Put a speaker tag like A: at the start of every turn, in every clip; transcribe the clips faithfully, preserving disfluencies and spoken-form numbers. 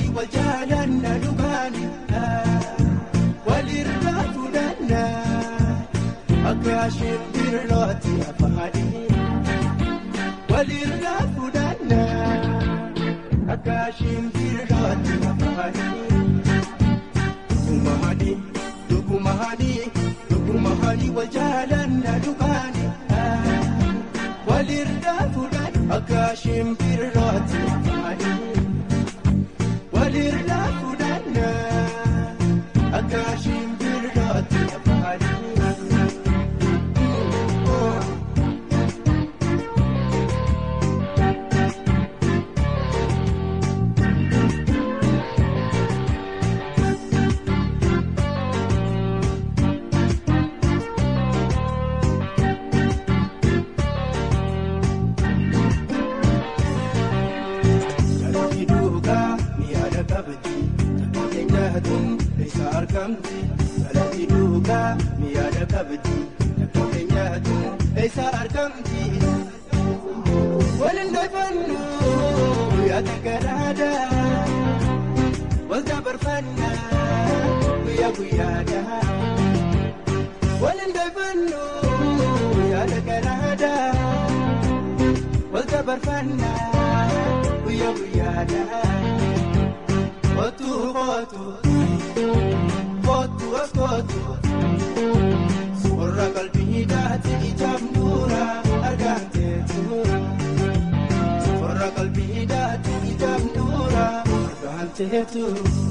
A: mahadi wajalana dugani walirratu dana akashim birlati afahadi walirratu dana akashim birlati afahadi mahadi dugu mahadi dugu mahadi wajalana dugani walirratu dana akashim birlati afahadi walirratu dana akashim birlati afahadi ليس أركمتي سلامي دوكا ميادا كبتي لكوكينياتو ليس أركمتي ولن دفنو يا تكرادا والجبر فنا ويا ويادا ولن دفنو يا تكرادا والجبر فنا ويا ويادا Fotu, fotu, fotu, fotu. Surra kalbi hidati ijab nura argante tu. Surra kalbi hidati ijab nura argante tu.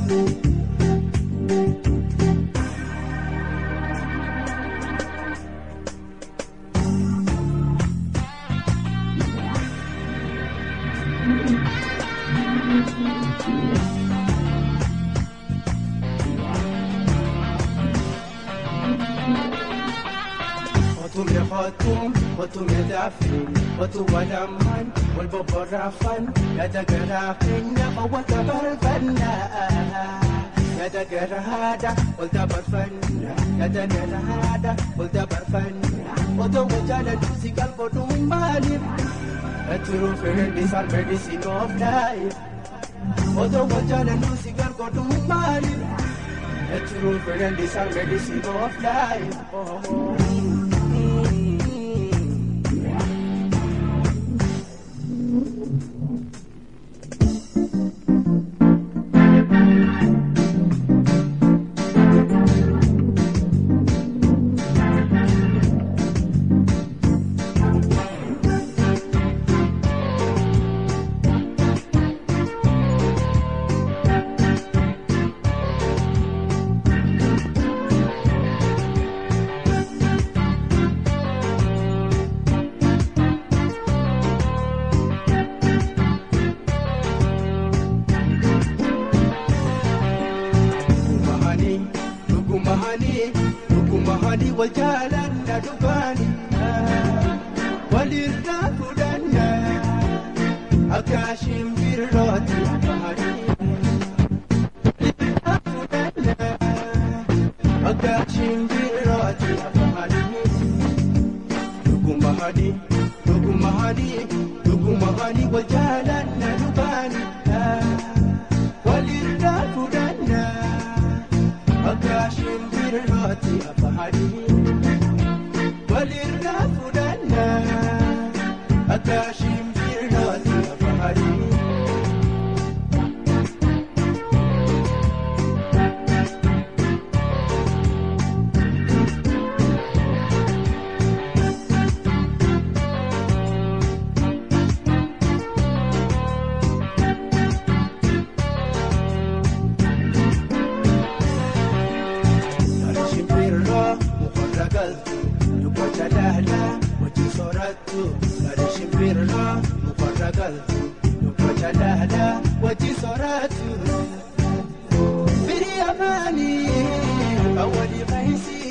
A: خاتم خاتم يدافن خاتم ولمن والبابا رافن يا دقرافن يا قوة برفنا يا دقرهادا والدبر فن يا دقرهادا والدبر فن ودو وجال دوسي قلبو دمالي اترو فرندي صار ميديسين اوف لايف ودو وجال دوسي قلبو دمالي اترو فرندي صار ميديسين اوف لايف وجالنا دباني وللراب دنا أكاشم برلاتي أفهدي أكاشم برلاتي أفهدي دقو مهدي دقو مهدي دقو مهدي وجالنا دباني وللراب دنا أكاشم برلاتي أفهدي walirratu dana akashim birlati afahadi وجي صورته بري أماني أولي غيسي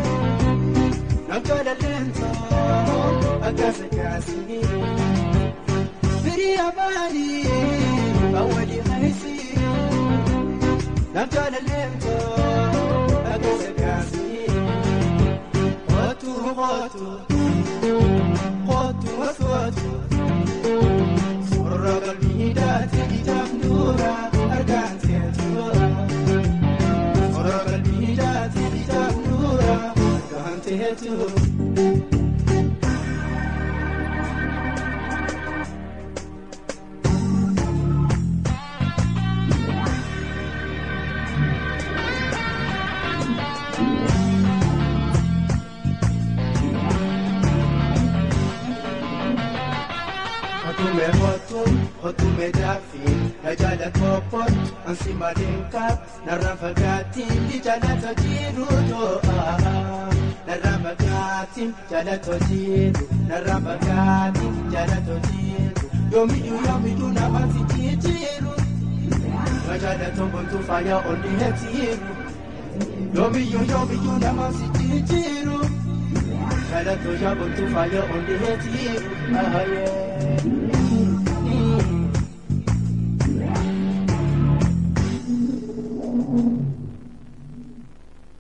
A: نقول الانتو أقاس كاسي بري أماني أولي غيسي نقول الانتو أقاس كاسي غوتو غوتو غوتو غوتو قلبي داتي كتاب نورا أركان fetu. Hotume hotum, hotume dafin, na jala kopot, ansima denkap, na rafagatin, di jala tojiru to ah. Na rafagatin, jala tojiru, na rafagatin, jala tojiru. Yomi yu yomi yu na mansi jiru, na jala tombon to fire on the head jiru. Yomi yu yomi yu na mansi jiru, jala to jabon to fire on the head jiru. Ah yeah.